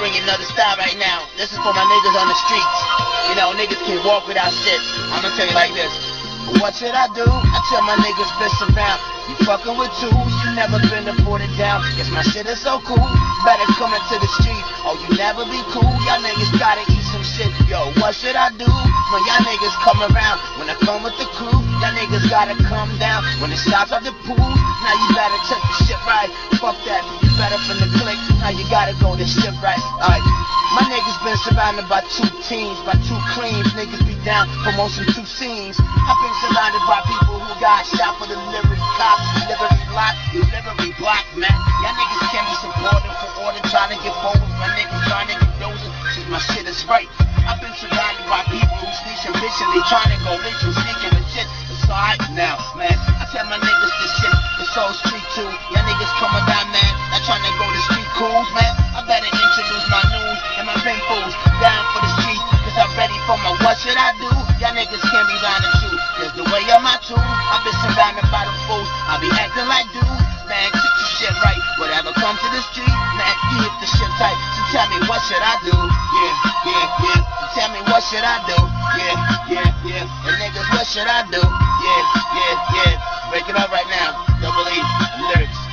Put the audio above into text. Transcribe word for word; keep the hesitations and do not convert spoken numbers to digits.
bring another style right now. This is for my niggas on the streets. You know, niggas can't walk without shit. I'm gonna tell you like this. What should I do? I tell my niggas bitch around. You fucking with twos, you never been deported down. Guess my shit is so cool. Better come into the street. Oh, you never be cool. Y'all niggas gotta eat some shit. Yo, what should I do? When y'all niggas come around. When I come with the crew, y'all niggas gotta come down. When it stops at the pool, now you better check the shit right. Fuck that, you better from the click. Now you gotta go this shit right. Alright. My niggas been surrounded by two teams, by two creams. Niggas be down for most of two scenes. I've been surrounded by people who got shot for delivery cops, delivery block, delivery block, man. Y'all niggas can't be supporting for order, trying to get forward. My niggas trying to get dozing, shit, my shit is right. I've been surrounded by people who sneak and bitch and they trying to go rich and sneaking and shit. It's alright now, man. I tell my niggas this shit, it's all street too. Y'all niggas coming down, man. Not trying to go to street cools, man. I better introduce my news and my pin fools down for the street. Cause I'm ready for my what should I do? Y'all niggas can't be round the truth. Cause the way I'm my tune, I've been surrounded by the fools. I be acting like dudes, man, keep your shit right. Whatever comes to the street, man, keep the shit tight. So tell me what should I do? Yeah, yeah, yeah. So tell me what should I do? Yeah, yeah, yeah. And niggas, what should I do? Yeah, yeah, yeah. Break it up right now. Double E lyrics.